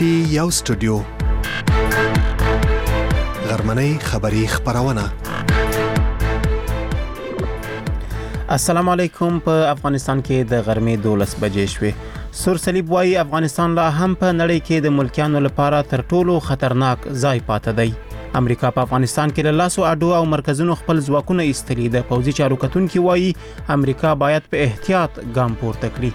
پی یو سټوډیو غرمنۍ خبری خبرونه. السلام علیکم. په افغانستان کې د غرمې 12 بجې شوې. سور صلیب وايي افغانستان لا هم په نړۍ کې د ملکیانو لپاره تر ټولو خطرناک ځای پاتې دی. امریکا په افغانستان کې له لاسو اډو او مرکزونو خپل ځواکونه ایستلي. د پوځي چارو کتونکي وايي امریکا باید په احتیاط ګام پورته کړي.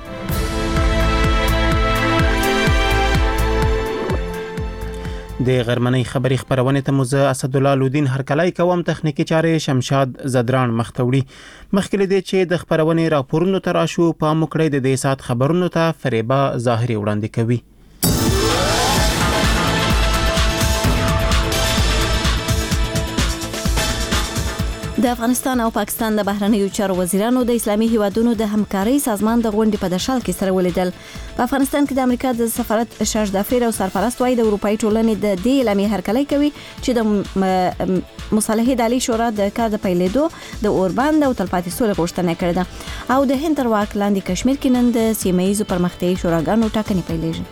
د غرمنۍ خبری خبرونه ته موزه اسد الله لودین هرکلای کوم. تخنیکی چارې شمشاد زدران مختوړي. مخکې دې چې د خبرونه راپورونو تراشو په مکړې د دې سات خبرونو ته فریبا ظاهري وړاندې کوي. د افغانستان او پاکستان د بهرنیو چارو وزیرانو د اسلامي هیوادونو د همکارۍ سازمان د غونډې په دشال کې سره ولیدل. په افغانستان کې د امریکا د سفارت شاش دافیر او سرپرست وايي د اروپאי ټولنې د دې اعلامیې هرکلی کوي چې د مصالحې د عالی شورا د کار د پیلېدو د اوربند او تلپاتې سولې غوښتنه کړې ده او د هند تر واک لاندې کشمیر کې نن د سیمه ییزو پرمختیایي شوراګانو ټاکنې پیلېږي.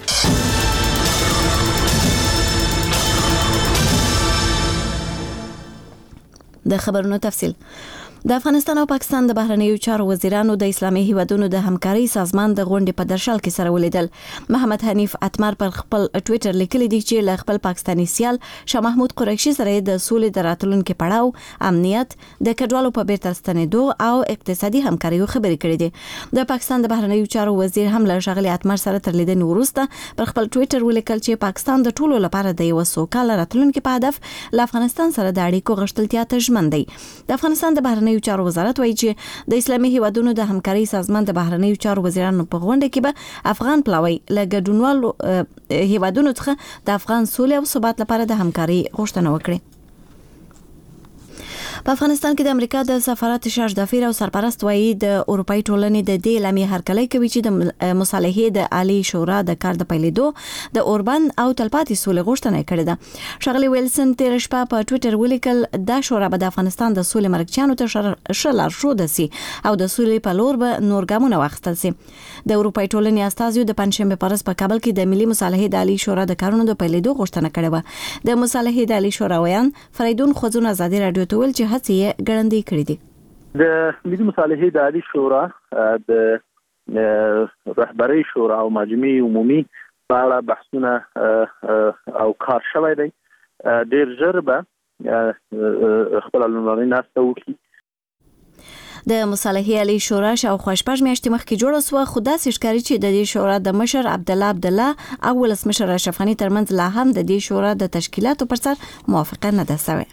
د خبرونو تفصیل. د افغانستان او پاکستان د بهرنیو چارو وزیرانو د اسلامي هیوادونو د همکارۍ سازمان د غونډې په درشل کې سره ولیدل. محمد حنیف اتمر پر خپل ټوئیټر لیکلی دی چې له خپل پاکستانی سیال شاه محمود قریشي سره د سولې د راتلونکو پړاو، امنیت، د کډوالو په بیرته ستنېدو او اقتصادي همکاریو خبرې کړې دي. د پاکستان د بهرنیو چارو وزیر هم له ښاغلي اتمر سره تر لیدنې وروسته پر خپل ټوئیټر ولیکل چې پاکستان د ټولو لپاره د یو سوکاله راتلونکو په هدف له افغانستان سره د اړیکو غښتلتیا ته ژمن دی. د افغانستان د بهرنیو چارو وزارت وايي چې د اسلامي هیوادونو د همکارۍ سازمان د بهرنیو چارو وزیرانو په غونډه کې به افغان پلاوی له ګډونوالو هیوادونو څخه د افغان سولې او ثبات لپاره د همکارۍ غوښتنه وکړي. په افغانستان کې د امریکا د سفارت شاش دافیر او سرپرست وايي د اروپאי ټولنې د دې اعلامیې هرکلی کوي چې د مصالحې د عالی شورا د کار د پیلېدو د اوربند او تلپاتې سولې غوښتنه کړې ده. ښاغلي ویلسن تیر شپه په ټوئیټر ولیکل دا شورا به د افغانستان د سولې مرکچیانو ته لارښود سي او د سولې په لور به نور ګامونه واخیستل سي. د اروپאי ټولنې استازیو د پنځشنبه په ورځ په کابل کې د ملي مصالحې د عالی شورا د کارونو د پیلېدو غوښتنه کړې و. د مصالحې د عالی شورا ویان فریدون خوځون ازادي رادیو ته ویل چې هڅې ګړندې کړې دي. د ملي مصالحې د عالی شورا د رهبرۍ شورا او مجمع عمومي په اړه بحثونه او کار شوی دی. ډېر ژر به خپل لومړنۍ ناسته وکړي. د مصالحې عالی شورا شاوخوا شپږ میاشتې مخکې جوړه شوه، خو داسې ښکاري چې د دې شورا د مشر عبدالله او ولسمشر اشرف غني ترمنځ لا هم د دې شورا د تشکیلاتو پر سر موافقه نه ده شوې.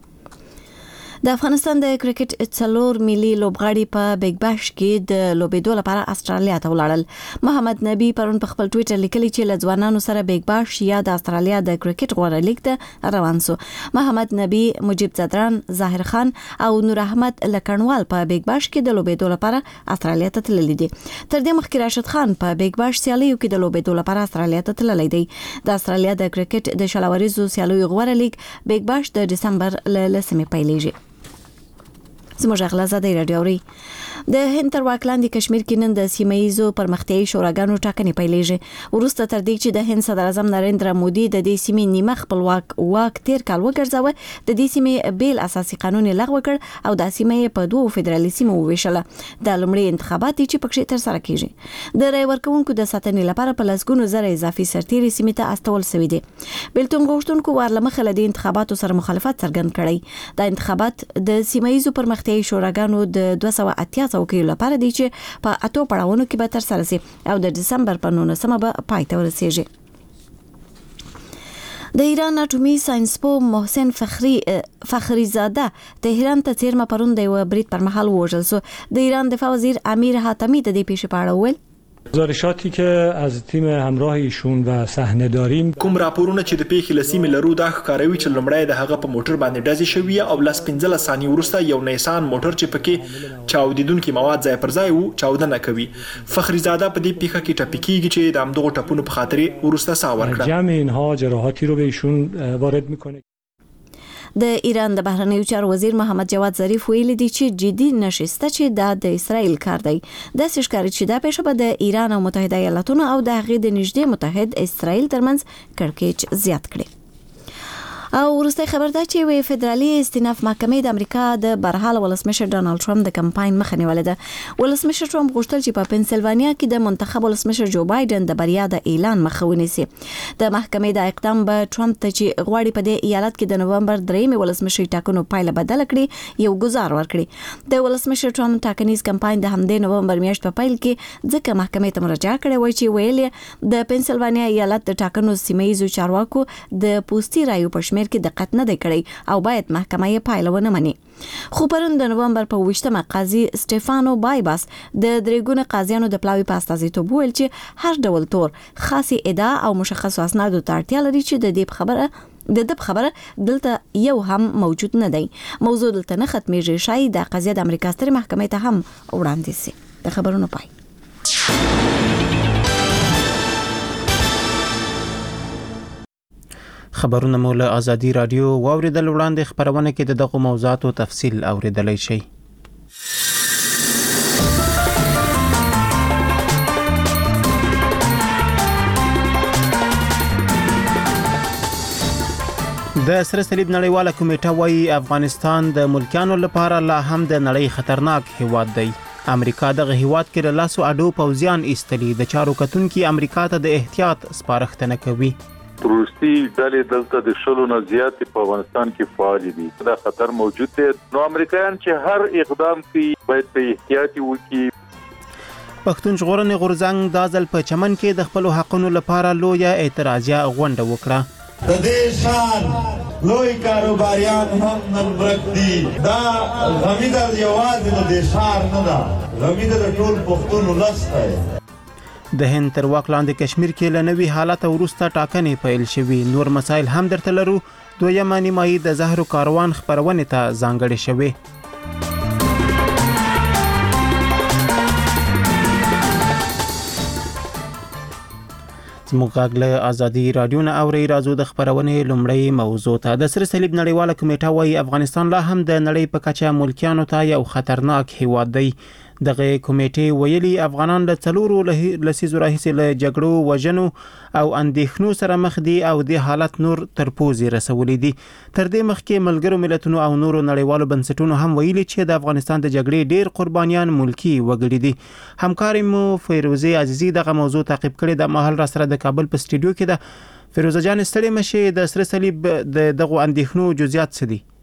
د افغانستان د کرکټ 4 ملي لوبغاړي په بیگ باش کې د لوبېدو لپاره استرالیا ته ولاړل. محمد نبی پرون په خپل ټوئیټر لیکلی چې له ځوانانو سره بیگ باش یا د استرالیا د کرکټ غوړه لیګ ته روان سو. محمد نبی، مجيب زدران، ظاهر خان او نور احمد لکڼوال په بیگ باش کې د لوبېدو لپاره استرالیا ته تللي دي. تر دې مخکې راشد خان په بیگ باش سیالیو کې د لوبېدو لپاره استرالیا ته تللی دی. د استرالیا د کرکټ د شلوریزو سیالیو غوړه لیګ بیگ باش د دسمبر له 10 پیلېږي. زموږ غلازاده رادیو اوري. د هند تر واک لاندې کشمیر کې نن د سیمه ییزو پرمختیایي شوراګانو ټاکنې پیلېږي. وروسته تر دې چې د هند صدر اعظم نریندرا مودي د دې سیمې نیمه خپلواک واک تیر کال وګرځاوه، د دې سیمې بیل اساسي قانون لغوه کړ او د سیمې په دوه فدرالي سیمو وویشله. د لومړي انتخابات چې پکې تر سره کیږي. د رای ورکوونکو د ساتنې لپاره په لسګونو زره اضافي سرتیري سیمې ته استول شوي دي. بیلتون غوښتونکو ورلمخه له دې انتخاباتو سره مخالفت څرګند کړی. د انتخابات د سیمه ییزو پرمختیایي شوراګانو د 280 څوکیو لپاره دي چې په 8 پړاوونو کې به تر سره شي او د دسمبر په 19 به پای ته ورسیږي. د ایران اټومي ساينسپو محسن فخریزاده تهران ته چیرمه پرون د یو برید پر مهال وژل شو. د ایران دفاع وزیر امیر حاتمی د دې پیښې په اړه وویل گزارشاتی که از تیم همراه ایشون و صحنه داریم کوم راپورونه چې د پیښې لسیمې لرو دا ښکاروي چې لومړی د هغه په موټر باندې ډزې شوې او لس 15 ثانیې وروسته یو نیسان موټر چې پکې چاودیدونکي مواد ځای پر ځای وو چاودنه کوي. فخریزاده په دې پیښه کې ټپي کیږي چې د همدغو ټپونو په خاطر ورسته ساه ورکړه. جمع اینها جراحاتی رو به ایشون وارد میکنه. د ایران د بهرنیو چارو وزیر محمد جواد ظریف ویلي دی چې جدي نشسته چې د اسرائیل کار دی. د ښکاري چې دا پیښه به د ایران او متحده ایالاتونو او د هغې د نږدې متحد اسرائیل ترمنځ کړکېچ زیات کړي. او ورسته خبر ده چې وی فدرالي استیناف محکمې د امریکا د برحال ولسمشر ډانلډ ټرمپ د کمپاین مخه نیولې ده. ولسمشر ټرمپ غوښتل چې په پنسلوانیا کې د منتخب ولسمشر جو بایدن د بریا د اعلان مخه ونیسي. د محکمې د اقدام به ټرمپ ته چې غواړي په دې ایالت کې د نوومبر 3 ولسمشر ټاکنو پایله بدل کړي یو گزار ورکړي. د ولسمشر ټرمپ ټاکنیز کمپاین د همدې نوومبر میاشت په پیل کې ځکه محکمې ته مراجعه کړې وای چې ویل د پنسلوانیا ایالت د ټاکنو سیمه ییزو چارواکو د پوستي رایو په کې دقت نه دی کړی او باید محکمه یې پایله ونه مني. خو پرون د نوومبر په 28مه قاضي سټيفانو بایباس د درېګونه قاضیانو د پلاوي په استازیتوب ویل چې هر ډول تور خاصي ادعا او مشخص اسنادو ته اړتیا لري چې د خبره دلته یو هم موجود نه دی. موضوع دلته نه ختمېږي، شاید د قضیه د امریکا سترې محکمې ته هم وړاندې شي. د خبرونو پای. خبرونه مو له آزادي رادیو واوریدل. وړاندې خبرونه کې د دغه موضوعاتو تفصیل اوریدلای شئ. د سره صلیب نړیواله کمیټه وايي افغانستان د ملکانو لپاره لا هم د نړۍ خطرناک هیواد دی. امریکا دغه هیواد کې له لاسو اډو پوځیان ایستلي. د چارو کتونکو امریکا ته د احتیاط سپارښتنه کوي. روسي ډلې دلته د شلو نه زیات په افغانستان کې فعال دي. دا خطر موجود دی. نو امریکایان چې هر اقدام کوي باید په احتیاط وکړي. پښتون ژغورنې غورځنګ د ځل په چمن کې د خپل حقونو لپاره لویه اعتراضیه غونډه وکړه. د دې شان لوی کاروباریان هم نن ورک دي. دا غمیده یوازې د شهر نه ده، غمیده د ټول پښتون ولس دی. د هند تر واک لاندې کشمیر کې له نوي حالت وروسته ټاکنې پیل شوې. نور مسایل هم درته لرو. دویمه نیمایي د زهرو کاروان خبرونه ته ځانګړې شوې. زموږ غږ له آزادي رادیو نه اوري. راځو د خبرونې لومړی موضوع ته. د سره صلیب نړیواله کمیټه وايي افغانستان لا هم د نړۍ په کچه ملکیانو ته یو خطرناک هیواد دی. دغه کمیټې ویلي افغانان له 4 لسیزو راهیسې له جګړو، وژنو او اندېښنو سره مخ دي او د حالت نور تر پوزې رسولي دي. تر دې مخکې ملګرو ملتونو او نورو نړیوالو بنسټونو هم ویلي چې د افغانستان د جګړې ډېر قربانیان ملکی وګړي دي. همکاري مو فیروزه عزیزی دغه موضوع تعقیب کړي. د مهال را سره د کابل په سټوډیو کې ده. فیروزه جان ستړي مشه. د سره صلیب د دغه اندېښنو جزئیات څه دي؟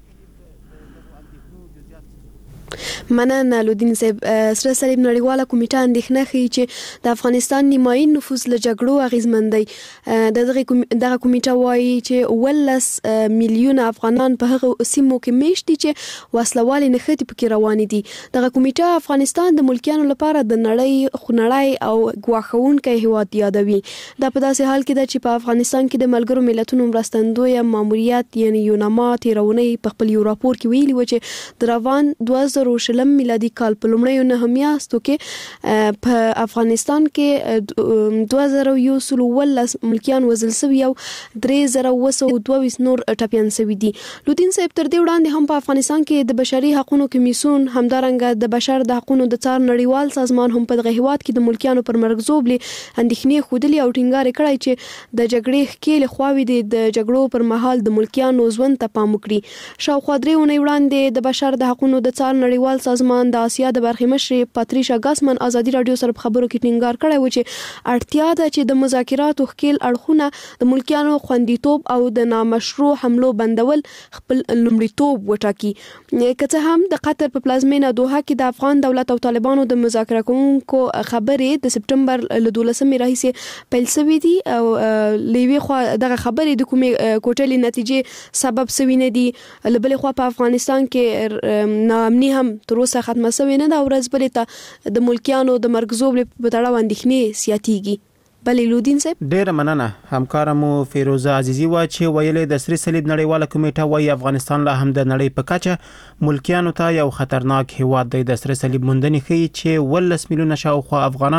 مننه لودین صاحب. سره صلیب نړیواله کمیټه اندېښنه ښیي چې د افغانستان نیمایي نفوس له جګړو اغیزمن دی. دغه کمیټه وایي چې 18 میلیونه افغانان په هغه سیمو کې میشت دي چې وسلوالې نښتې پکې روانې دي. دغه کمیټه افغانستان د ملکیانو لپاره د نړۍ خونړی او ګواښونکی هیواد یادوي. دا په داسې حال کې ده چې په افغانستان کې د ملګرو ملتونو مرستندویه ماموریت یعنی یوناما تیرونې په خپل یو راپور کې ویلي و چې د روان 2000 میلادي کال په لومړیو 9 میاشتو کې په افغانستان کې 2011 ملکیان وژل شوي او 3922 نور ټپیان شوي دي. لودین صاحب تر دې وړاندې هم په افغانستان کې د بشري حقوقو کمیسیون همدارنګه د بشر د حقوقو د څار نړیوال سازمان هم په دغه هیواد کې د ملکیانو پر مرګزوب اندېښنې خودلې او ټینګار کړی چې د جګړې ښکېلې خواوې د جګړو پر مهال د ملکیانو ژوند ته پام وکړي. شاوخوا 3 اونۍ وړاندې د بشر د حقوقو د څار نړیوال سازمان د آسیا د برخې مشر پاتریشا ګاسمن آزادي رادیو سره په خبرو کې ټینګار کړی و چې اړتیا ده چې د مذاکراتو ښکیل اړخونه د ملکیانو خوندیتوب او د نامشروع حملو بندول خپل لومړیتوب وټاکي. که څه هم د قطر په پلازمینه دوحه کې د افغان دولت او طالبانو د مذاکره کوونکو خبرې د سپټمبر له 12مې راهیسې پیل شوې دي او لوی خو دغه خبرې د کومې کوټلې نتیجې سبب شوي نه دي. لبلې خو په افغانستان کې ناامني هم تر اوسه ختمه شوې نه ده او ورځ بلې ته د ملکیانو د مرګزوب په تړاو اندېښنې زیاتېږي. بلې لودین صاحب ډېره مننه. همکاره مو فیروزه عزیزی وا چې ویلې د سره صلیب نړیواله کمیټه وايي افغانستان لا هم د نړۍ په کچه ملکیانو ته یو خطرناک هیواد دی. د سره صلیب موندنې ښیي چې 18 میلیونه شاوخوا افغانان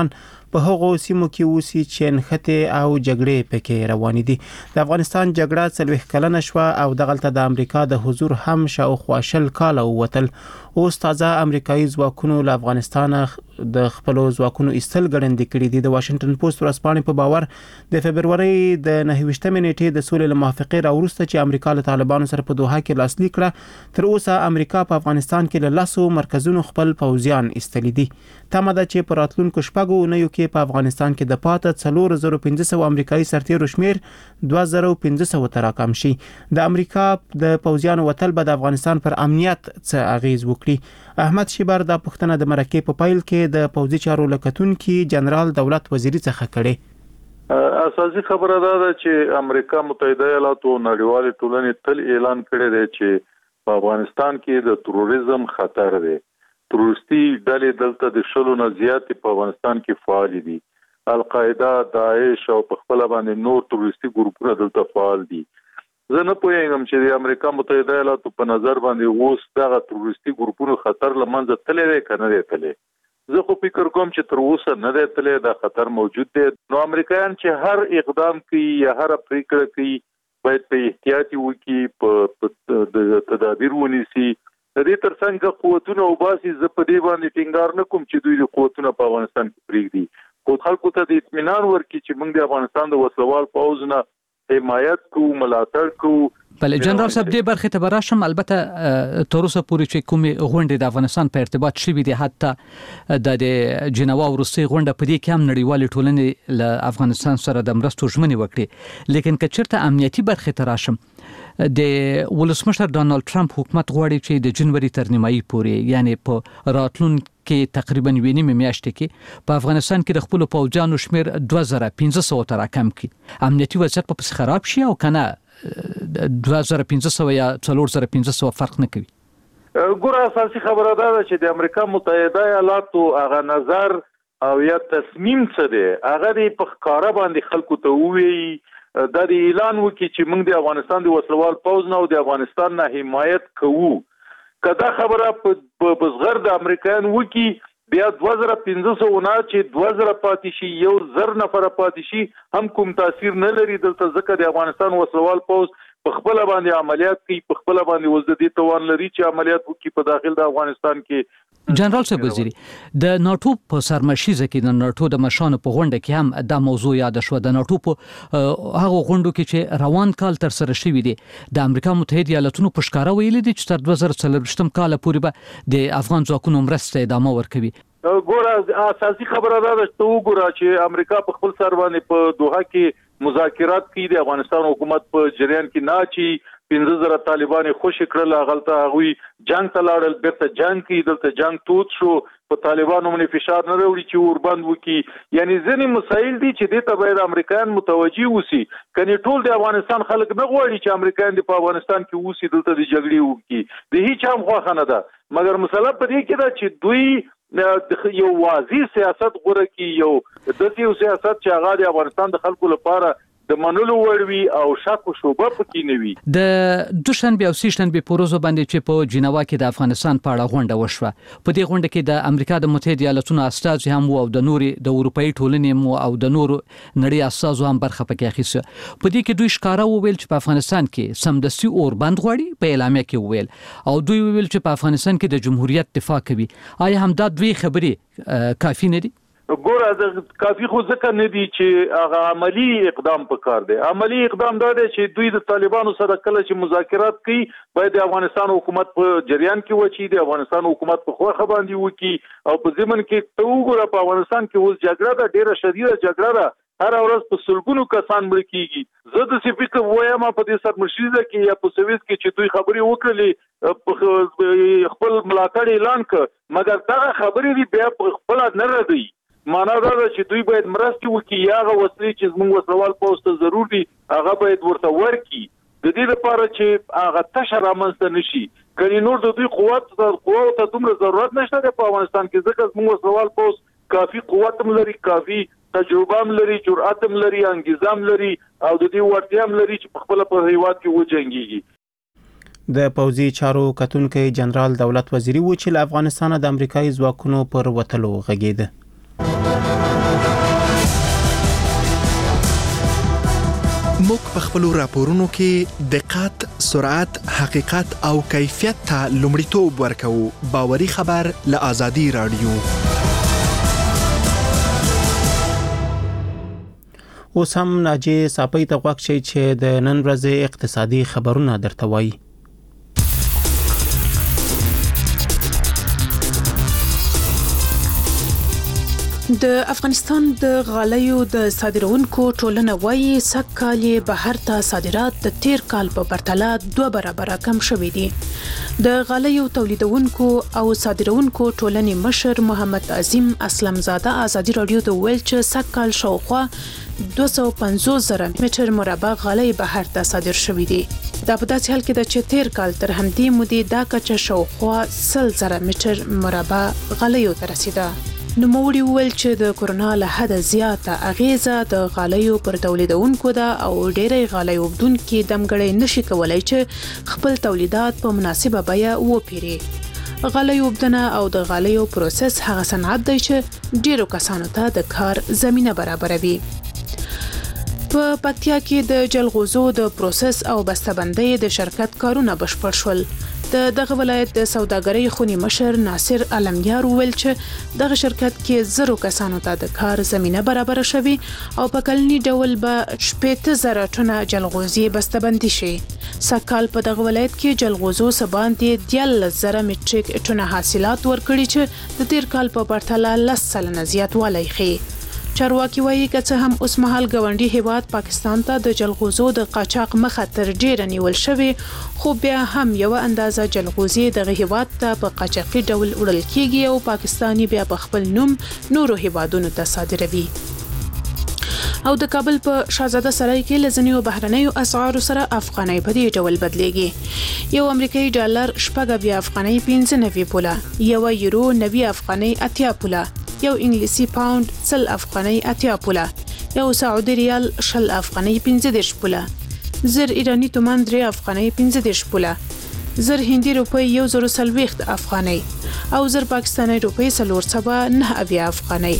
په هغو سیمو کې اوسي چې نښتې او جګړې پکې روانې دي. د افغانستان جګړه 40 کلنه شوه او دغلته د امریکا د حضور هم شاوخوا 20 کاله ووتل. اوس تازه امریکایي ځواکونو له افغانستان د خپلو ځواکونو ایستل ګړندې کړي دي. د واشنگټن پوسټ ورځپاڼې په باور د فبرورۍ د 29 نیټې د سولې له موافقې راوروسته چې امریکا له طالبانو سره په دوحه کې لاسلیک کړه، تر اوسه امریکا په افغانستان کې له 10 مرکزونو خپل پوځیان ایستلي دي. تمه ده چې په راتلونکو شپږو اونیو کې په افغانستان کې د پاته 4500 امریکایي سرتیرو شمیر 2500 ته راکم شي. د امریکا د پوځیانو وتل به د افغانستان پر امنیت څه اغیز وکړي. احمد شیبر د پښتنه د مرکې په پایل کې د پوځي چارو لکتونکي جنرال دولت وزیری څخه کړي. اساسي خبره ده چې امریکا متحده ایالات او نړیوال ټولنې تل اعلان کړی دی چې په افغانستان کې د تروریزم خطر دی. تروریستي ډلې دلته د 100 نه زیات په افغانستان کې فعال دي. القاعده، داعش او په خپل باندې نور تروریستي ګروپونه دلته فعال دي. زه نه پوهیږم چې د امریکا متحده ایالاتو په نظر باندې اوس دغه تروریستي ګروپونو خطر لمنځه تللی دی که نه دی تللی. زه خو فکر کوم چې تر اوسه نه دی تللی، دا خطر موجود دی. نو امریکایان چې هر اقدام کوي یا هر پریکړه کوي باید په احتیاط وکړي، په تدابیر ونیسي. د دې ترڅنګ قوتونه وباسي. زه په دې باندې ټینګار نه کوم چې دوی د قوتونه په افغانستان کې پرېږدي، خو خلکو ته د اطمینان ورکړي چې موږ د افغانستان د وسلوال پوځ نه حمایت کوو، ملاتړ کوو. بله جنرال صاحب دې برخې ته به راشم. البته تر اوسه پورې چې کومې غونډې د افغانستان په ارتباط شوي دي، حتی د جنوا وروستۍ غونډه په دې کې هم نړیوالې ټولنې له افغانستان سره د مرستو ژمنې وکړي. لیکن که چېرته امنیتي برخې ته راشم، د ولسمشر ډانالډ ټرمپ حکومت غواړي چې د جنوري تر نیمایي پورې، یعنی په راتلونکي تقریبا 1.5 میاشتې کې په افغانستان کې د خپل پوځیانو شمیر 2500 ته راکم کړي. امنیتي وضعیت په خراب شي او کنه 2500 یا 4500 فرق نه کوي. ګوره اساسي خبره ده چې د امریکا متحده ایالاتو هغه نظر او یا تصمیم څه دی هغه په ښکاره باندې خلکو ته ووایي، دا د اعلان وکړي چې موږ د افغانستان د وسلوال پوځ نه او د افغانستان نه حمایت کوو. که دا خبره په صغر د امریکایان وکړي، بیا 2500 نه چې 2000 پاتې شي، 1000 نفر پاتې شي، هم کوم تاثیر نه لري دلته، ځکه د افغانستان وسلوال پوځ په خپل باندې عملیات کوي، په خپل باندې وزدي توان لري چې عملیات وکړي په داخل د افغانستان کې. جنرال صاحب وزیری، د ناتو په سرمشیزه کې د ناتو د مشانو په غونډه کې هم دا موضوع یاد شو. د ناتو په هغه غونډو کې چې روان کال تر سره شوی دی، د امریکا متحده ایالاتونو په ښکاره ویلي دي چې تر 2024 کال پورې به د افغان ځواکونو مرسته ادامه ورکوي. ګوره اساسي خبره ده چې وګوره چې امریکا په خپل سر باندې په دوحه کې مذاکرات کوي، د افغانستان حکومت په جریان کې نه چې 15000 طالبان خوشی کړل، هغه هغوی جنگ ته لاړل، بیرته جنگ کوي، دلته جنگ تود شو، په طالبانو باندې فشار نه راوړي چې وربند وکړي. یعنی ځینې مسایل دي چې دې ته باید امریکایان متوجي اوسي. کني ټول د افغانستان خلک نه غواړي چې امریکایان په افغانستان کې اوسي، دلته د جګړې وکړي، د هیڅ هم خوښه نه ده. مګر مسله په دې کې ده چې دوی یو واضح سیاست غوره کوي، یو داسې سیاست چې هغه د افغانستان د خلکو لپاره د منلو وړوي او شک او شوبه پکې نه وي. د دوشنبه او سهشنبه په ورځو باندې چې په جنوا کې د افغانستان په اړه غونډه وشوه، په دې غونډه کې د امریکا د متحده ایالاتونو استازي هم او د نوري د اروپאי ټولنې او د نورو نړۍ استازو هم برخه پکې اخیسته. په دې کې دوی ښکارا وویل چې په افغانستان کې سمدستي اور بند غواړي، په اعلامیه کې وویل، او دوی وویل چې په افغانستان کې د جمهوریت دفاع کوي. آیا همدا دوی خبرې کافي نه دي؟ ګوره کافي خو ځکه نه دي چې هغه عملی اقدام پکار دی. عملی اقدام دا دی چې دوی د طالبانو سره کله چې مذاکرات کوي باید د افغانستان حکومت په جریان کې وچی، د افغانستان حکومت په خوخه باندې وکي او په ضمن کې ته وګوره په افغانستان کې اوس جګړه ده، ډیره شدیده جګړه ده، هر ورځ په سلګونو کسان مړ کیږي. زه د فکر وایم په دې سرمشیزه کې یا په سویس کې چې دوی خبرې وکړلې، خپل ملاتړ اعلان کړ، مګر دا خبرې بیا خپل نه ردی. معنا دا ده چې دوی باید مرسته وکړي، یا هغه وسلې چې زموږ وسلوال پوځ ته ضرور دي هغه باید ورته ورکړي، د دې لپاره چې هغه تشه رامنځته نشي. کني نور د دوی قوت ته دومره ضرورت نشته په افغانستان کې، ځکه زموږ وسلوال پوځ کافي قوت هم لري، کافي تجربه هم لري، جرأت هم لري، انګیزه هم لري، او د دې وړتیا هم لري چې په خپل په هیواد کې وجنګيږي. د پوځي چارو کتونکي جنرال دولت وزیری و چې له افغانستان د امریکایي ځواکونو پر وتلو غږیده. موږ په خپلو راپورونو کې دقت، سرعت، حقیقت او کیفیت ته لومړیتوب ورکوو. باوري خبر له آزادي رادیو. اوس هم ناجی صاپی ته غوږ شئ چې د نن ورځې اقتصادي خبرونه درته وایي. د افغانستان د غالیو د صادرونکو ټولنه وايي سږ کال یې بهر ته صادرات د تیر کال په پرتله 2 برابره کم شوي دي. د غالیو تولیدونکو او صادرونکو ټولنې مشر محمد عظیم اسلمزاده آزادي رادیو ته ویل چې سږ کال شاوخوا 250,000 متر مربع غالۍ بهر ته صادر شوي دي. دا په داسې حال کې ده چې تیر کال تر همدې مودې دا کچه شاوخوا 100,000 متر مربع غالیو ته رسیده. نوموړي وویل چې د کورونا له حده زیاته اغیزه د غالیو پر تولیدونکو ده او ډېری غالۍ اوبدونکي دمګړی نشي کولای چې خپل تولیدات په مناسبه بیه وپیري. غالیو اوبدنه او د غالیو پروسس هغه صنعت دی چې ډېرو کسانو ته د کار زمینه برابروي. په پکتیا کې د جلغوزو د پروسس او بسته‌بندۍ د شرکت کارونه بشپړ شول. دغه ولایت د سوداګرۍ خونی مشر ناصر علمیار ویل چې دغه شرکت کې 0 کسانو ته د کار زمینه برابر شوي او په کلنی ډول به 80,000 ټنه جلغوزي بسته‌بندي شي. سکهال په دغه ولایت کې جلغوزو سباندې 13,000 متریک ټنه حاصلات ورکړي چې د تیر کال په پرتله 10% زیاتوالی ښیي. چارواکي وایي که څه هم اوس مهال ګاونډي هیواد پاکستان ته د جلغوزو د قاچاق مخه تر ډیره نیول شوی، خو بیا هم یو اندازه جلغوزي دغه هیواد ته په قاچاقي ډول وړل کیږي او پاکستاني بیا په خپل نوم نورو هیوادونو ته صادروي. او د کابل په شاهزاده سرای کې لزنیو بهرنیو اسعارو سره افغانۍ په دې ډول بدلیږي. یو امریکایي ډالر 8 افغانۍ 95 پوله، یو یورو 90 افغانۍ 80 پوله، یو انګلیسي پاوند 100 افغانۍ 80 پوله، یو سعودي ریال 20 افغانۍ 15 پوله، زر ایرانی تومان 3 افغانۍ 15 پوله، زر هندي روپۍ 140 افغانۍ او زر پاکستاني روپۍ 409 افغانۍ.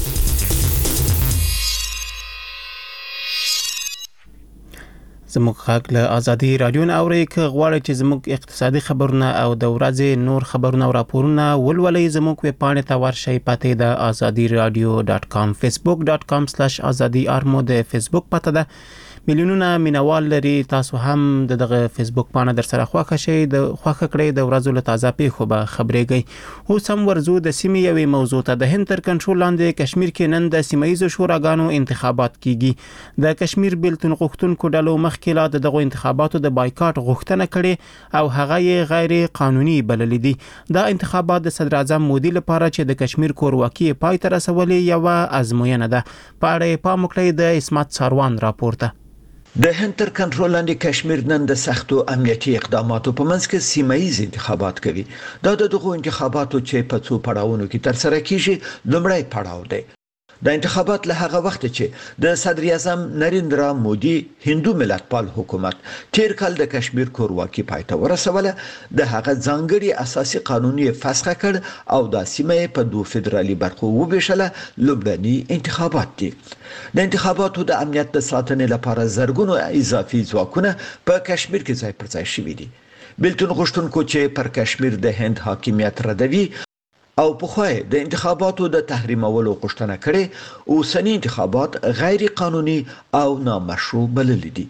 زموږ غږ له آزادي رادیو نه اورئ. که غواړئ چې زموږ اقتصادي خبرونه او د ورځې نور خبرونه او راپورونه ولولئ، زموږ ویب پاڼې ته ورشئ. پته د azadiradio.com، facebook.com/azadi armo د فیسبوک پته ده. میلیونونه مینوال لري. تاسو هم دغه فیسبوک پاڼه در سره خوښه شئ، د خوښه کړئ، د ورځو له تازه پیښو به خبرېږئ. اوس هم ورزو د سیمې یوې موضوع ته. د هند تر کنټرول لاندې کشمیر کې نن د سیمایي شوراګانو انتخابات کیږي. د کشمیر بیلتون غوښتونکو ډلو مخکې لا دغه انتخاباتو د بایکاټ غوښتنه کړې او هغه یې غیر قانوني بللې دي. دا انتخابات د صدر اعظم مودي لپاره چې د کشمیر کورواکي پای ته رسولې یو ازموینه ده. په اړه پام وکړئ د اسمت ساروان راپورته. د هند تر کنټرول لاندې کشمیر نن د سختو امنیتي اقداماتو په منځ کې سیمایي انتخابات کوي. دا دغه انتخاباتو چې په څو پړاوونو کې تر سره کیږي لومړی پړاو دی. د انتخابات له هغه وخت چې د صدر اعظم نریندرا مودي هندو ملتپال حکومت تیر کال د کشمیر کورواکي پای ته ورسوله، د هغه ځانګړي اساسي قانون یې فسخ کړ او د سیمې په 2 فدرالي برخو وویشله. لومړني انتخابات دي. د انتخاباتو د امنیت د ساتنې لپاره زرګونو اضافي ځواکونه په کشمیر کې ځای پر ځای شوي دي. بیلتون غوښتونکو چې پر کشمیر د هند حاکمیت ردوي او په خوای د انتخاباتو د تحریمولو غوښتنه کړي، اوسنی انتخابات غیر قانوني او نامشروع بلل دي.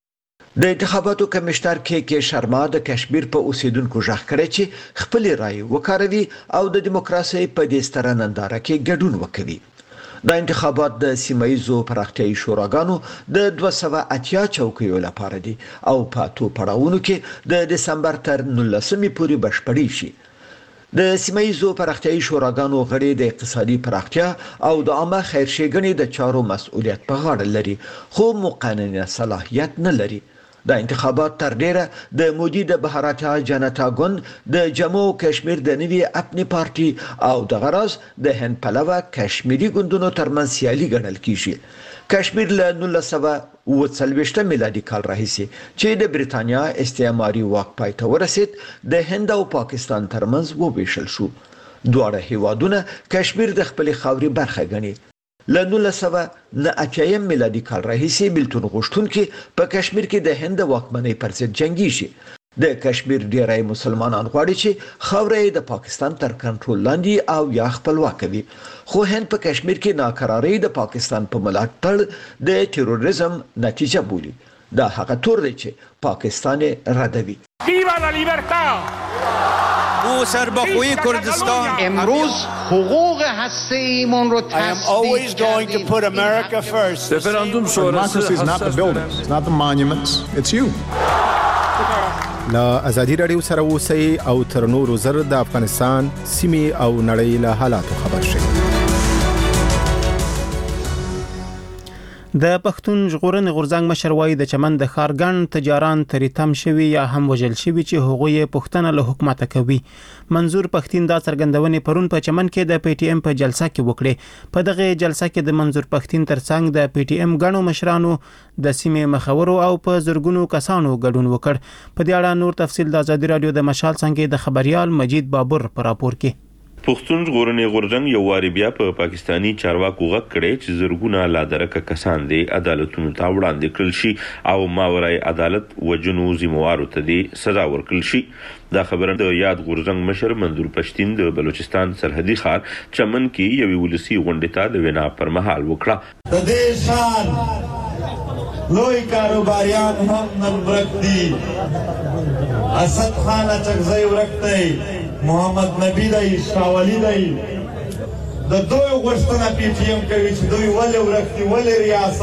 د انتخاباتو کمشنر کې شرما د کشمیر په اوسیدونکو ژغ کړي چې خپل رائے وکاروي او د دیموکراسي په دې ستره ننداره کې ګډون وکړي. د انتخابات د سیمایي پراختیايي شوراګانو د 280 چوکیو لپاره دي او په 2 پړاوونو کې د دسمبر تر 19 پورې بشپړي شي. د سیمایي پراختیايي شوراګانو غړي د اقتصادي پراختیا او د عامه خیرښېګڼې د چارو مسؤلیت په غاړه لري، خو مقننه صلاحیت نه لري. د انتخابات تر ډیره د مودي د بهاراتیا جنتا ګوند د جموں کشمیر د نوي اپنی پارټي او د غرض د هند پلوه کشمیری ګوندونو ترمنځ سیالي ګڼل کیږي. کشمیر له 1940 میلادي کال راهیسې چې د بریتانیا استعماري واک پای ته ورسید، د هند او پاکستان ترمنځ وویشل شو. دواړه هیوادونه کشمیر د خپل خاوري برخه ګڼي. له 1989 میلادي کال راهیسې بیلتون غوښتونکي په کشمیر کې د هند واکمنۍ پر ضد جنګیږي. د کشمیر ډیری مسلمانان غواړي چې خاوره یې د پاکستان تر کنټرول لاندې او یا خپلواک وي، خو هند په کشمیر کې ناکراري د پاکستان په ملاتړ د تروریزم نتیجه بولي. دا هغه تور دی چې پاکستان ردوي. ویوا لا لیبرتا! او سربخوی کردستان امروز حقوق هسته‌ایمون رو always going to put America first. Referendum democracy is not the buildings, it's not the monuments, it's you. لا ازادي رادیو سره اوسئ او تر نورو زر د افغانستان سیمې او نړۍ له حالاتو خبر شئ. د پښتون ژغورنې غورځنګ مشر وایي د چمن د ښارګن تجاران تریتم شوي یا هم وژل شوي چې هغوی پښتنه له حکومت کوي. منظور پښتین دا څرګندونې پرون په چمن کې د پی ټی ایم په جلسه کې وکړې. په دغه جلسه کې د منظور پښتین ترڅنګ د پی ټی ایم غنو مشرانو د سیمې مخورو او په زرګونو کسانو ګډون وکړ. په دې اړه نور تفصیل د ازادي رادیو د مشال څنګه د خبريال مجید بابر پر راپور کې. پښتون ژغورنې غورځنګ یو واری بیا په پاکستانی چارواکو غږ کړی چې زرګونه لادرکه کسان دي عدالتونو ته وړاندې کړل شي او ماورای عدالت وجنو ذمہوارو ته دي سزا ورکړل شي. دا خبره د یاد غورځنګ مشر منظور پښتین د بلوچستان سرحدي ښار چمن کې یو ولسی غونډه ته د وینا پر مهال وکړه. د دې شان لوی کاروباریان هم نن ورک دي. اسد خان چغزی ورک دی، محمد نبی دی، شاولی دی. د دوی غوښتنه پی ټی ایم کوي چې دوی ولې ورک دي، ولې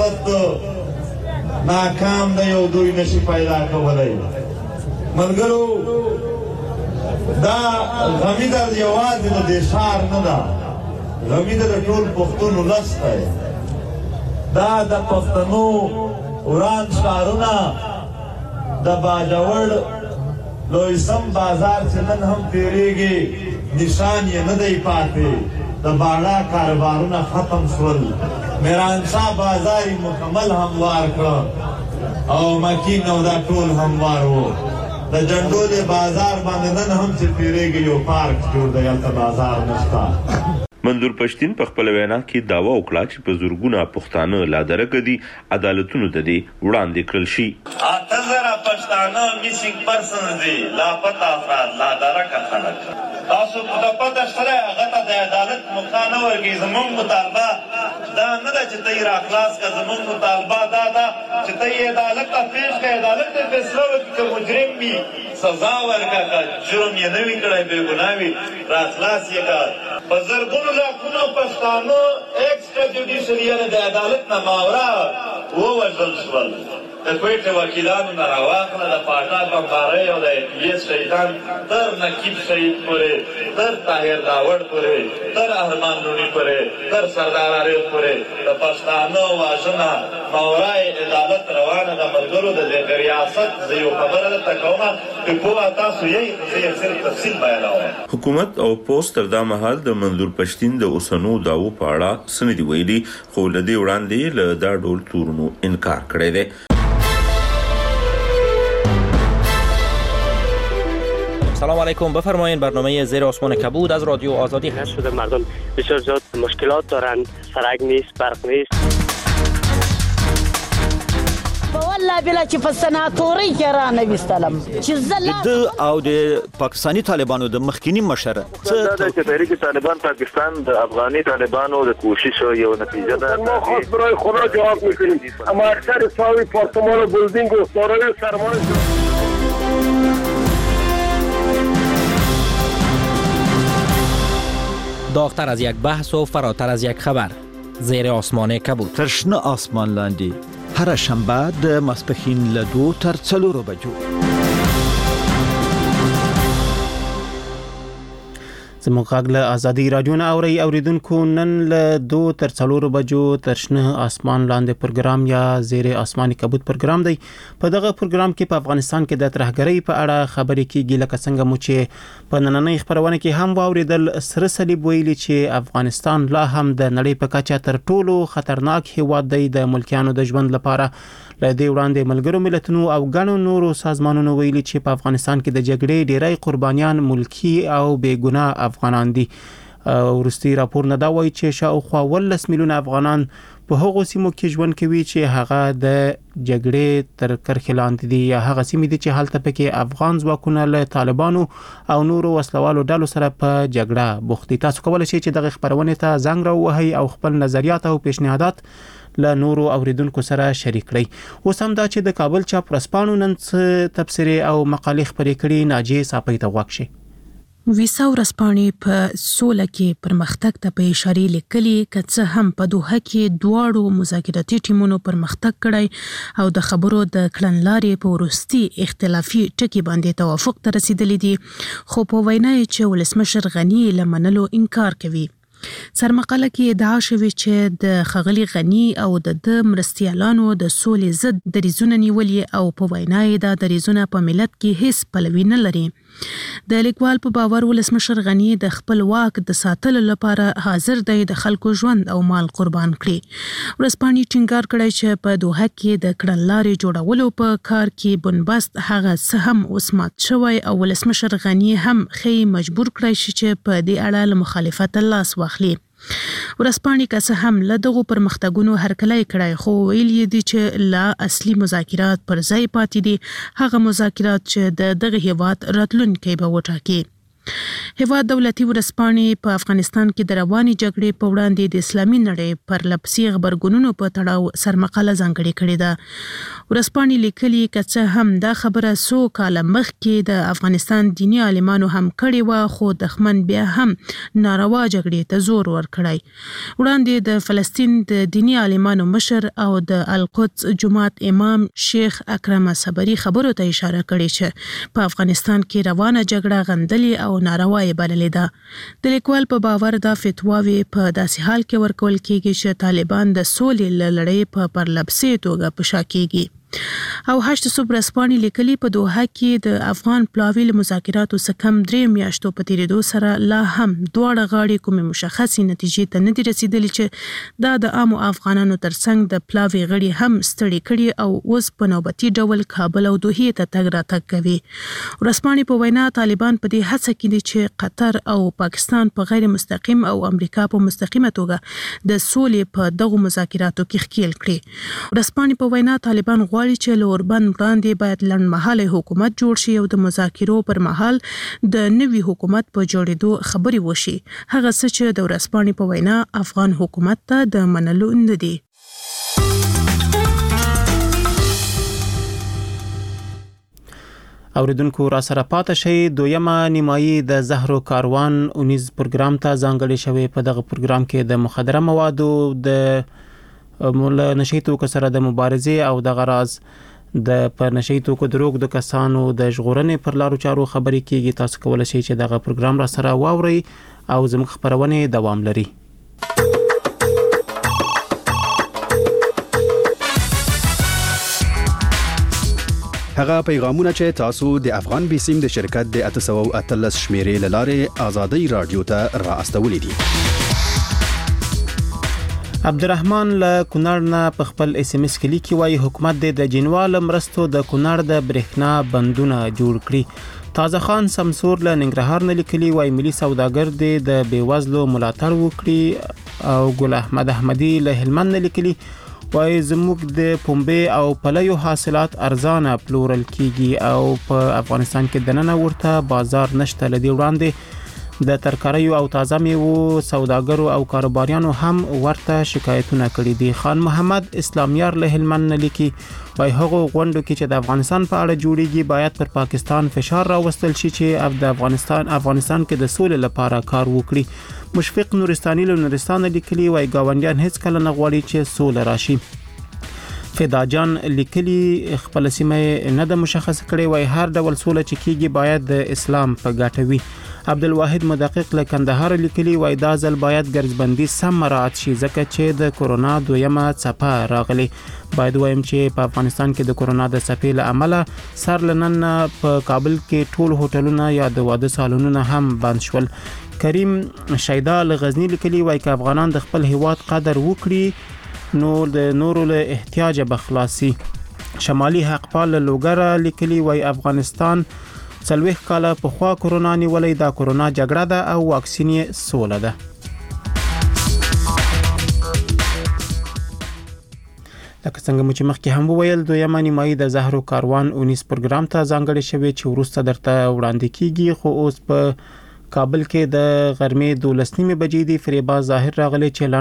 ریاست ناکام دی او دوی نشي پیدا کولی. ملګرو دا غمی درد یوازې د دې ښار نه ده، غمی د ټول پښتون ولس دی. دا د پښتنو وران ښارونه د باجوړ لویسم بازار چې نن هم تیریږي نشان یې نه دی پاتې. د باړه کاروبارونه ختم شول، میرانشاه بازار یې مکمل هموار کړ او مکین او دا ټول هموار وو. د جنډولې بازار باندې نن هم چې تیریږي یو پارک جوړ دی، هلته بازار نشته. منظور پښتین په خپل وینا کې داوا وکړه چې په زورګونه پښتانه لادرکه دي عدالتونو ته دي وړاندې کړل شي. 8000 پښتانه میسینګ پرسن دي، لاپتا افراد لادرکه خلک. تاسو په پته سره هغه ته د عدالت مخانه ورګي. زموږ مطالبه دا نه ده چې ته را خلاص کا، زموږ مطالبه دا ده چې ته عدالت ته پیش کړې، عدالت ته فیصله وکړي چې مجرم وي سزا ورکړه، جرم یې نه وي کړی، بې ګناه وي را خلاص یې کړه. په زرګونو لاکونو پښتانه ایکسټرا جوډیشل د عدالت نه ماورا ووژل شول. د کوټې وکیلانو نه راواخله، د پاټا بمبارۍ او د پی ایس شهیدان تر نقیب شهید پورې، تر طاهر داوړ پورې، تر ارمان لوني پورې، تر سردار عارف پورې د پښتانه واژنه ماورای عدالت روانه د ملګرو د دې ریاست. زه یو خبره درته کوم چې پوه تاسو یې زه صرف تفصیل بیانوم. حکومت او پوسټ تر دا مهال د منظور پښتین د اوسنو داو په اړه سندې ویلي، خو له دې وړاندې له دا ډول تورونو انکار کړی دی. سلام علیکم، بفرمایید. برنامه زیر آسمان کبود از رادیو آزادی هست. شده مردم بسیار زیاد مشکلات دارند، سرک نیست، برق نیست. والله بلا چې په سناتوري کې را نه وستلم چې زلا د او د پاکستانی طالبانو د مخکینی مشر څه د تحریک طالبان پاکستان د افغاني طالبانو د کوشش یو نتیجه ده. ما خاص برای خدا جواب میکنیم، اما اکثر ساوی پارتمان بلدینگ و سارای سرمایه داغتر از یک بحث و فراتر از یک خبر. زیر آسمان کبود. ترشنه آسمان لاندی هر شنبه د ماسپښین له 2 تر 4 بجو. زموږ غږ له ازادي رادیو نه اوري اوریدونکو نن له 2 تر 4 بجو ترشنه آسمان لاندې پروګرام یا زیر آسماني کبود پروګرام دی. په دغه پروګرام کې په افغانستان کې د ترهګرۍ په اړه خبرې کیږي، لکه څنګه مو چې په نننۍ خبرونه کې هم واوریدل. سره صلیب ویلي چې افغانستان لا هم د نړۍ په کچه تر ټولو خطرناک هیواد دی د ملکیانو د ژوند لپاره. له دې وړاندې ملګرو ملتونو او ګڼو نورو سازمانونو ویلي چې په افغانستان کې د جګړې ډیری قربانیان ملکی او بې ګناه افغانان دي. ورستي راپور نه دا وایي چې شاوخوا 18 میلیونه افغانان په هغو سیمو کې ژوند کوي چې هغه د جګړې تر کرښې لاندې دي یا هغه سیمې دي چې هلته پکې افغان ځواکونه له طالبانو او نورو وسلوالو ډلو سره په جګړه بوخت دي. تاسو کولی شئ چې دغه خبرونه ته زنګ راووهئ او خپل نظریات او پیشنهادات له نورو اوریدونکو سره شریک کړئ. اوس هم دا چې د کابل چاپ ورځپاڼو نن تبصرې او مقالې خپرې کړي ناجیه صافی ته غوږ شئ. ویسا ورځپاڼې په سوله کې پرمختګ ته په اشاره لیکلي کڅه هم په دوحه کې دواړو مذاکراتي ټیمونو پرمختګ کړی او د خبرو د کړنلارې په ورستي اختلافي ټکي باندې توافق ته رسیدلی دي، خو په وینا یې چې ولسمشر غنی له منلو انکار کوي. سرمقاله کې ادعا شوې چې د خغلی غنی او د مرستیالانو د سولې ضد دریزونه نیولې او په وینا یې دا دریزونه په ملت کې هیڅ پلوي نه لري. د لیکوال په باور ولسمشر غنی د خپل واک د ساتلو لپاره حاضر دی د خلکو ژوند او مال قربان کړي. ورځپاڼې ټینګار کړی چې په دوحه کې د کړنلارې جوړولو په کار کې بنبست هغه څه هم اوس مات شوی او ولسمشر غنی هم خې مجبور کړی شي چې په دې اړه له مخالفت لاس واخلي. ورځپاڼې که څه هم له دغو پرمختګونو هرکلی کړی خو ویل یې دي چې لا اصلي مذاکرات پر ځای پاتې دي، هغه مذاکرات چې د دغه هیواد راتلونکی به وټاکي. هیواد دولتي ورځپاڼې په افغانستان کې د رواني جګړې په وړاندې د اسلامي نړۍ پر لپسې غبرګونونو په تړاو سرمقاله ځانګړې کړې ده. ورځپاڼې لیکلي که څه هم دا خبره څو کاله مخکې د افغانستان دیني عالمانو هم کړې وه، خو دښمن بیا هم ناروا جګړې ته زور ورکړی. وړاندې د فلسطین د دیني عالمانو مشر او د القدس جماعت امام شیخ اکرم صبری خبرو ته اشاره کړې چې په افغانستان کې روانه جګړه غندلې او ناروا یې بللې ده. د لیکوال په باور دا فتواوې په داسې حال کې ورکول کېږي چې طالبان د سولې له لړۍ په پرلپسې توګه په شا کېږي. او 8 صبح ورځپاڼې لیکلي په دوحه کې د افغان پلاوي له مذاکراتو څخه کم 3 میاشتو په تیریدو سره لا هم دواړه غاړې کومې مشخصې نتیجې ته نه دي رسیدلې چې دا د عامو افغانانو ترڅنګ د پلاوي غړي هم ستړي کړي او اوس په نوبتي ډول کابل او دوحې ته تګ راتګ کوي. ورځپاڼې په وینا طالبان په دې هڅه کې دي چې قطر او پاکستان په غیر مستقیم او امریکا په مستقیمه توګه د سولې په دغو مذاکراتو کې ښکیل کړي. ورځپاڼې په وینا طالبان غواړي چې له اوربند وړاندې باید لنډمهاله حکومت جوړ شي او د مذاکرو پر مهال د نوي حکومت په جوړېدو خبرې وشي، هغه څه چې د ورځپاڼې په وینا افغان حکومت ته د منلو نه دي. اوریدونکو را سره پاتې شئ. دویمه نیمایي د زهرو کاروان 19 پروګرام ته ځانګړې شوې. په دغه پروګرام کې د مخدره موادو د نشي توکو سره د مبارزې او د غراز د پر نشي توکو دروغ د کسانو د ژغورنې پر لارو چارو خبرې کیږي. تاسو کولای شئ چې دغه پروګرام را سره واورئ او زموږ خبرونه دوام لري. هغه پیغامونه چې تاسو د افغان بیسیم د شرکت د 813 شمیرې لاره آزادۍ رادیو ته را استولې دي. عبدالرحمن له کونړ نه په خپل اس ام اس کې لیکي وایي حکومت د جنوال مرستو د کونړ د برېښنا بندونه جوړ کړي. تازه خان سمسور له ننګرهار نه لیکلي وایي ملي سوداګر د بیوزلو ملاتړ وکړي. او ګل احمد احمدي له هلمند نه لیکلي وایي زموږ د پنبې او پلیو حاصلات ارزانه پلورل کیږي او په افغانستان کې دننه ورته بازار نشته. لدی وړاندې د ترکاریو او تازه میوو سوداګرو او کاروباریانو هم ورته شکایتونه کړي دي. خان محمد اسلامیار له هلمند نه لیکي وایي هغو غونډو کې چې د افغانستان په اړه جوړیږي باید پر پاکستان فشار راوستل شي چې د افغانستان کې د سولې لپاره کار وکړي. مشفق نورستاني له نورستان لیکلي وایي گاونډیان هیڅ کله نه غواړي چې سوله راشي. فدا جان لیکلي خپل سیمه نه د مشخص کړي وایي هر ډول سوله چې کیږي باید د اسلام په ګټه وي. عبدالواحد مدقق له کندهار لیکلي وایي دا ځل باید ګرځبندي سم مراعات شي ځکه چې د کورونا دویمه څپه راغلي. باید وایم چې په افغانستان کې د کورونا د څپې له امله سر لنن په کابل کې ټول هوټلونه یا د واده سالونونه هم بند شول. کریم شیدا له غزنی لیکلي وایي که افغانان د خپل هیواد قدر وکړي نو د نورو له احتیاج بخلاصي. شمالي حقپال لوګره لیکلي وایي افغانستان 40 کاله په خوا کورونا نیولې دا کورونا جګړه ده او واکسین یې سوله ده. لکه څنګه چې مخکې هم وویل دویمه نیمایي د زهرو کاروان 19 پروګرام ته ځانګړی شوی چې وروسته درته وړاندې کیږي خو اوس په کابل کې د غرمې 12 بجې دی فریبا ظاهر راغلی چې